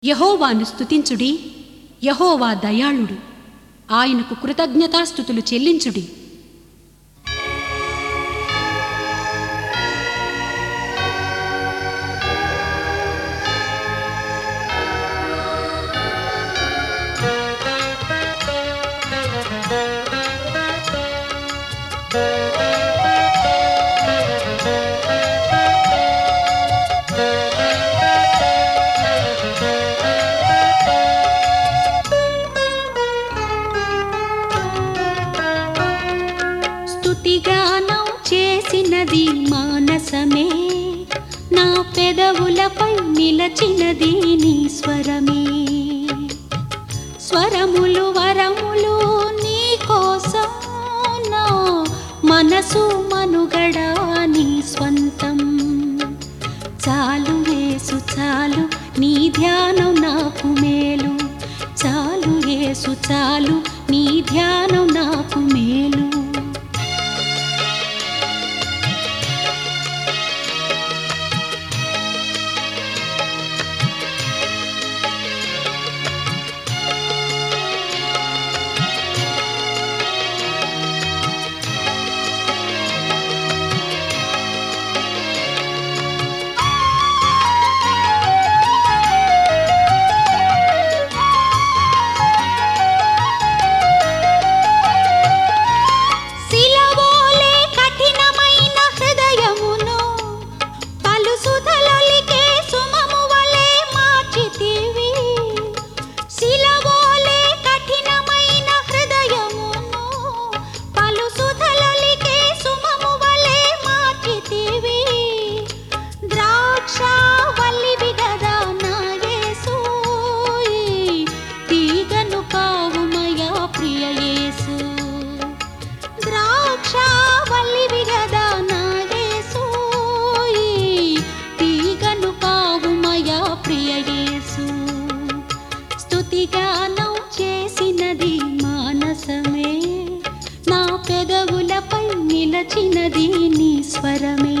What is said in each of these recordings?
యెహోవాను స్తుతించుడి. యెహోవా దయాళుడు. ఆయనకు కృతజ్ఞతాస్తుతులు చెల్లించుడి. స్తుతిగానం చేసినది మానసమే, నా పెదవులపై నిలచినది నీ స్వరమే. స్వరములు వరములు నీ కోసం, నా మనసు మనుగడ నీ స్వంతం. చాలు యేసు చాలు, నీ ధ్యానం నాకు మేలు. చాలు యేసు చాలు, నీ ధ్యానం నాకు మేలు. స్తుతిగానం చేసినది మానసమే, నా పెదవులపై నిలచినది నీ స్వరమే.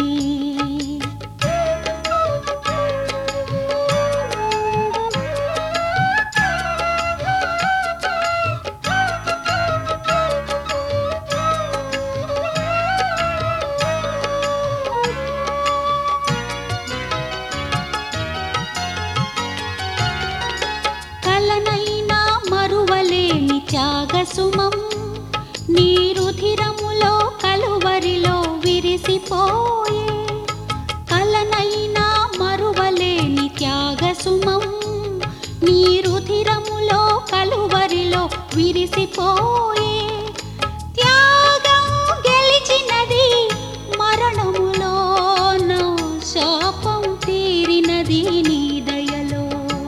కలనైనా మరువలేని త్యాగసుమం, నీ రుధిరములో కలువరిలో విరిసిపోయే. కలనైనా మరువలేని త్యాగసుమం, నీ రుధిరములో కలువరిలో విరిసిపోయే. త్యాగం గెలిచినది మరణములో, నా శాపం తీరినది నీ దయలో.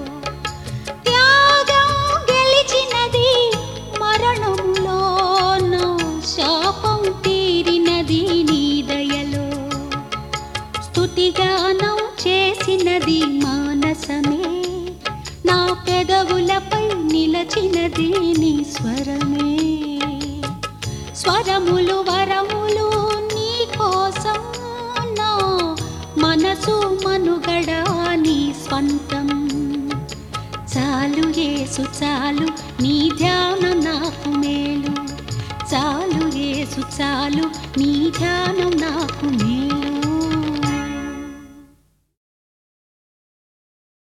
త్యాగం గెలిచినది మరణములో, నా శాపం తీరినది నీ దయలో. స్తుతిగానం చేసినది మానసమే, నా పెదవులపై నిలచినది నీ స్వరమే. స్వరములు వరములు నీ కోసం, నా మనసు మనుగడ నీ స్వంతం. చాలు యేసు చాలు, నీ ధ్యానం నాకు మేలు. చాలు యేసు చాలు, నీ ధ్యానం నాకు మేలు.